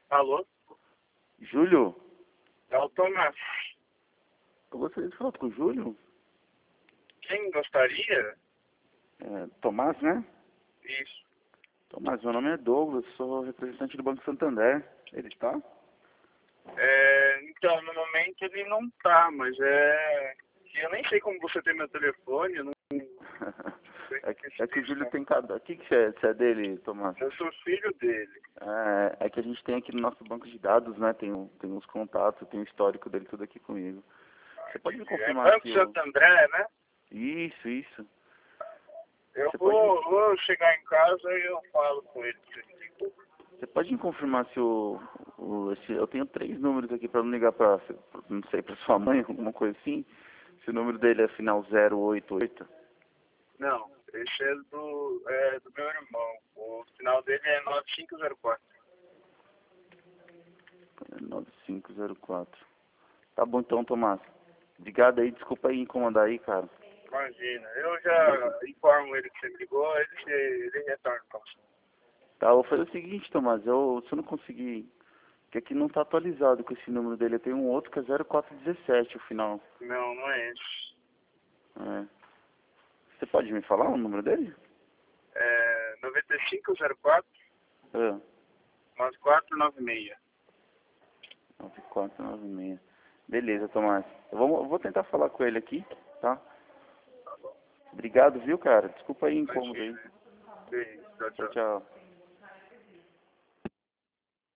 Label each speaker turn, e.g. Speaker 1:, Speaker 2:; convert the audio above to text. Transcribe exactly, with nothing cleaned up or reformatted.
Speaker 1: Alô?
Speaker 2: Júlio?
Speaker 1: É o Tomás.
Speaker 2: Eu gostaria de falar com o Júlio.
Speaker 1: Quem gostaria?
Speaker 2: É, Tomás, né?
Speaker 1: Isso.
Speaker 2: Tomás, meu nome é Douglas, sou representante do Banco Santander. Ele está?
Speaker 1: É, então, no momento ele não tá, mas é... Eu nem sei como você tem meu telefone, eu não...
Speaker 2: é, que, é que o Júlio tem cada... O que, que você é, você é dele, Tomás?
Speaker 1: Eu sou filho dele.
Speaker 2: É, é que a gente tem aqui no nosso banco de dados, né? Tem, o- tem os contatos, tem o histórico dele tudo aqui comigo. Você pode me
Speaker 1: É
Speaker 2: confirmar
Speaker 1: Banco
Speaker 2: se o...
Speaker 1: Santo André, né?
Speaker 2: Isso, isso.
Speaker 1: Eu
Speaker 2: Você pode, me-
Speaker 1: vou, vou chegar em casa e eu falo com ele.
Speaker 2: você pode me confirmar se o... o esse, eu tenho três números aqui para não ligar para, não sei, para sua mãe, alguma coisa assim. Se o número dele é final zero oito oito.
Speaker 1: Não, esse é do, é do meu irmão. O final dele é nove cinco zero quatro.
Speaker 2: nove cinco zero quatro. Tá bom então, Tomás. Obrigado aí, desculpa aí incomodar aí, cara.
Speaker 1: Imagina, eu já informo ele que você me ligou, ele, ele retorna pra você.
Speaker 2: Tá, eu vou fazer o seguinte, Tomás, eu, se eu não conseguir, que aqui não tá atualizado com esse número dele, eu tenho um outro que é zero quatro um sete o final.
Speaker 1: Não, não é esse.
Speaker 2: É. Você pode me falar o número dele?
Speaker 1: É nove cinco zero quatro
Speaker 2: É.
Speaker 1: nove quatro nove seis.
Speaker 2: nove quatro nove seis. Beleza, Tomás. Eu vou, eu vou tentar falar com ele aqui, tá? Obrigado, viu, cara? Desculpa aí o incômodo aí.
Speaker 1: Imagina. Beijo, tchau,
Speaker 2: Tchau,
Speaker 1: tchau.
Speaker 2: tchau.